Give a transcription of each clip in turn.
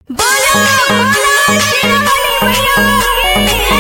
बोलो बोलो शेरावाली मैया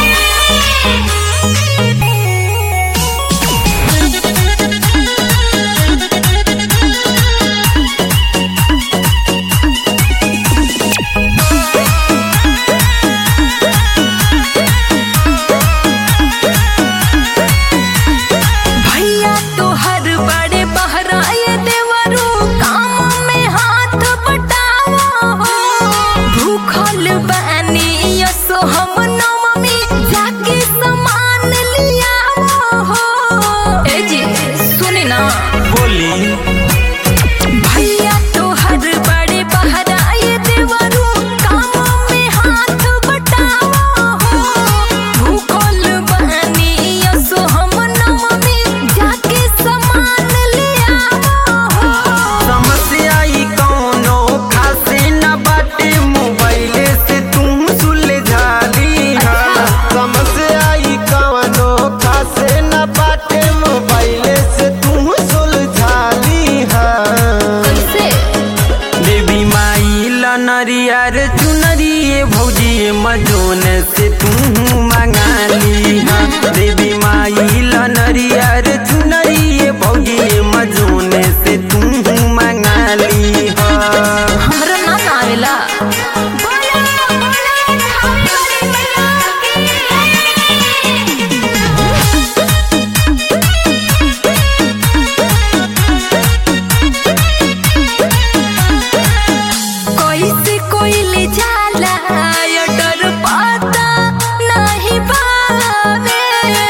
भैया तो हर बड़े बहराए देवरू काम में हाथ बटावा भूखल बानी यसो हम नवमी जाके सामान लियावा हो। ए जी सुनी ना बोली भैया तो हर बड़े बहराए देवरू काम में हाथ बटावा भूखल बानी यसो हम नवमी जाके सामान लियावा समस्या ई कौनो खासे न बाटे मोबाइले से तुम सुलझाली हा। समस्या ई कौनो खासे न बाटे मोबाइले से तुम सुलझाली हा। कैसे देवी माई लनरिया रे चुनरिए भौजी मजोन से तुम मंगाली हा। देवी माई लनरिया रे चुनरिए भौजी मजोन से तुम मंगाली हा। हमरा ना आवेला बोलो बोलो हमारी मैया कैसे कोई ले जाला या डर पता नहीं बावे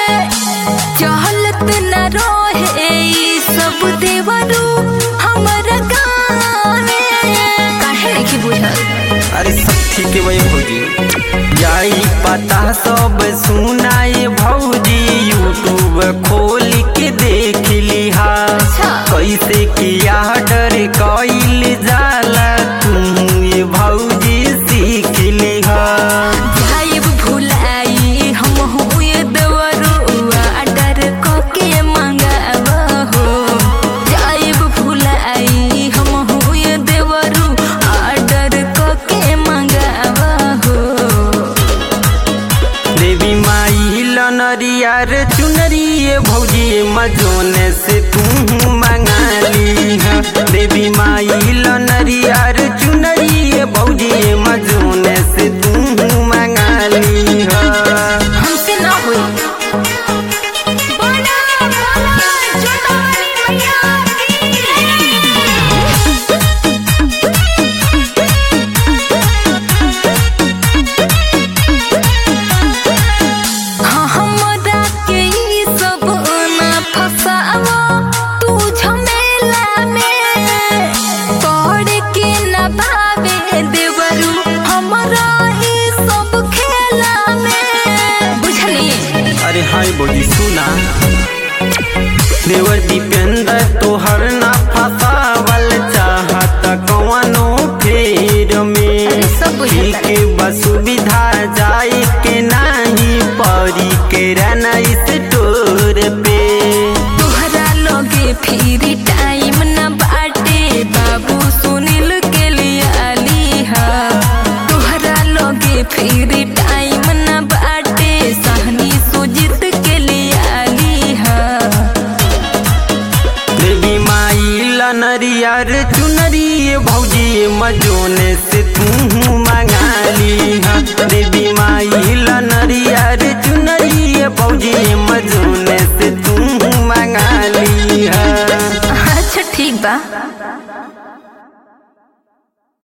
चहलत न रहे ई सब देवरू हमरा गावे काहे नहीं बुझल। अरे सब ठीक है भाई भौजी जाई पता सब सुनाए भौजी यूट्यूब खोल के देख लिहा अच्छा। कैसे किया डर कइल जाला तुम ये भौजी सीख लिहा। जाइब भुलाई हम हुए देवरू आर्डर के मंगावा हो जाइब भुलाई हम हुए देवरू आर्डर के मंगावा हो। देवी माई लनरिया रे चुनरिए भौजी मजोन से तुम मंगाली हा। देवी माई लनरिया रे चुनरिए भौजी मजोन से तुम मंगाली हा। हमसे ना हुई बोलो बोलो जोतावाली मैया हाँ हमरा के ई सब ना फसावा तू झमेला में पढ़ के न भावे देवरू हमरा ई सब खेला में बुझली। अरे हाय भौजी सुना देवर दीपेंद्र तोहर ना फसावल चाहत कौनो फेर में अरे सब बुझता के बसुविधा जाए के नाही परी के रहना स्टोर पे। तोहरा लोगे फिर टाइम न बाटे बाबू सुनील के लिए आली हा तोहरा लोगे फिर टाइम न बाटे सहनी सुजीत के लिए आली हा। देवी माई लनरिया रे चुनरिए भौजी मजोन से तुम मंगाली हा। देवी माई लनरिया रे चुनरिए भौजी मजोन से तुम मंगाली हा। अच्छा ठीक बा।